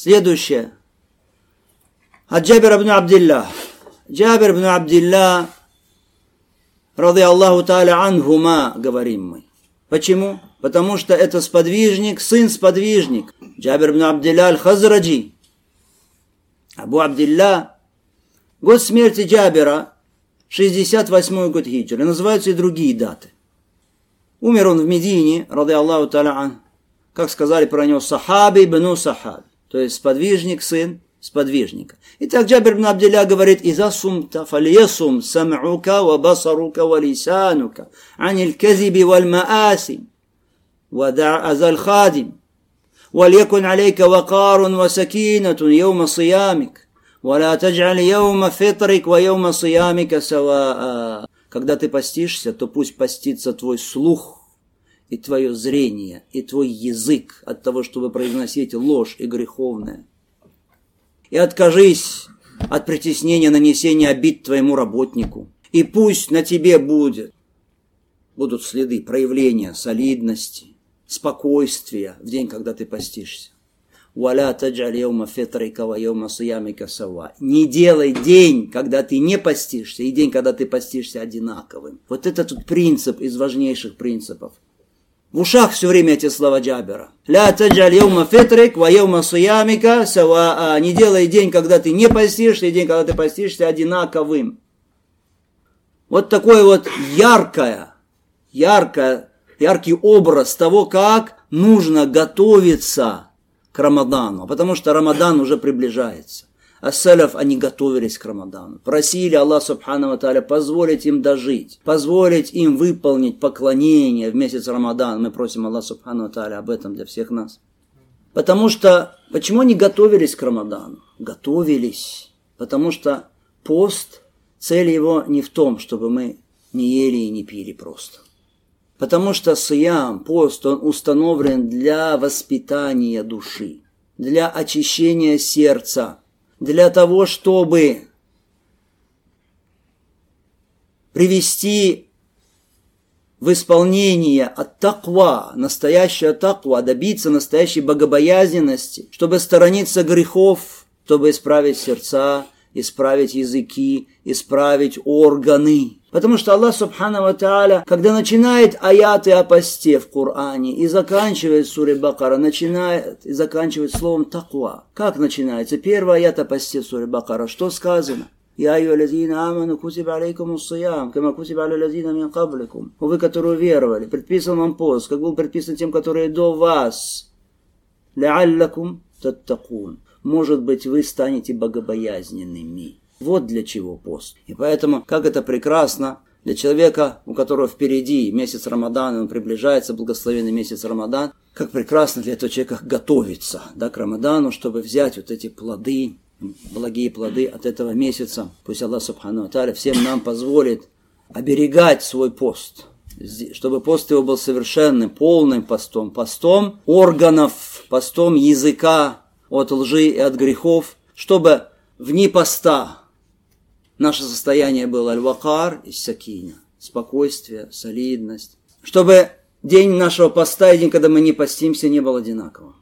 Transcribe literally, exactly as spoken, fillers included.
Следующее. От Джабира ибн Абдилля. Джабир ибн Абдилля, ради Аллаху та'аля анхума, говорим мы. Почему? Потому что это сподвижник, сын-сподвижник. Джабир ибн Абдилля аль-Хазраджи. Абу Абдилля. Год смерти Джабира, шестьдесят восьмой год хиджры. Называются и другие даты. Умер он в Медине, ради Аллаху та'аля ан. Как сказали про него, сахаби бну сахаби. То есть сподвижник, сын сподвижника. Итак, Джабир ибн Абдилля говорит: «Иза сумта фальясум сам'ука ва басарука ва лисанука анил казиби валь маасим ва да' азал хадим валякун алейка вакарун ва сакинатун йома сиямик ва ла тадж'аль йома фитрик ва йома сиямика саваа». Когда ты постишься, то пусть постится твой слух и твое зрение, и твой язык от того, чтобы произносить ложь и греховное. И откажись от притеснения, нанесения обид твоему работнику. И пусть на тебе будет, будут следы проявления солидности, спокойствия в день, когда ты постишься. «Валя таджаль йома фитрика ва йома сиямика сава». Не делай день, когда ты не постишься, и день, когда ты постишься, одинаковым. Вот это тут принцип из важнейших принципов. В ушах все время эти слова Джабира. «Ля таджаль йома фитрик ва йома сиямика сава». Не делай день, когда ты не постишься, и день, когда ты постишься, одинаковым. Вот такой вот яркое, яркое, яркий образ того, как нужно готовиться к Рамадану. Потому что Рамадан уже приближается. Ас-салаф, они готовились к Рамадану. Просили Аллах Субхану ва Тааля позволить им дожить, позволить им выполнить поклонение в месяц Рамадан. Мы просим Аллах Субхану ва Тааля об этом для всех нас. Потому что, почему они готовились к Рамадану? Готовились, потому что пост, цель его не в том, чтобы мы не ели и не пили просто. Потому что сиям, пост, он установлен для воспитания души, для очищения сердца, для того, чтобы привести в исполнение от таква, настоящее таква, добиться настоящей богобоязненности, чтобы сторониться грехов, чтобы исправить сердца, исправить языки, исправить органы. Потому что Аллах Субхану ва Тааля, когда начинает аяты о посте в Коране и заканчивает суре Бакара, начинает и заканчивает словом таква. Как начинается? Первый аят о посте в суре Бакара. Что сказано? «Я айюхаллазина аману кутиба алейкумус сиям, кама кутиба аля лазина мин кабликум». Вы, которые веровали, предписан вам пост, как был предписан тем, которые до вас. «Ла'аллакум таттакун». Может быть, вы станете богобоязненными. Вот для чего пост. И поэтому, как это прекрасно для человека, у которого впереди месяц Рамадан, он приближается, благословенный месяц Рамадан, как прекрасно для этого человека готовиться, да, к Рамадану, чтобы взять вот эти плоды, благие плоды от этого месяца. Пусть Аллах Субхану ва Тааля всем нам позволит оберегать свой пост, чтобы пост его был совершенным, полным постом, постом органов, постом языка от лжи и от грехов, чтобы вне поста наше состояние было аль-вакар и сакина, спокойствие, солидность. Чтобы день нашего поста и день, когда мы не постимся, не был одинаковым.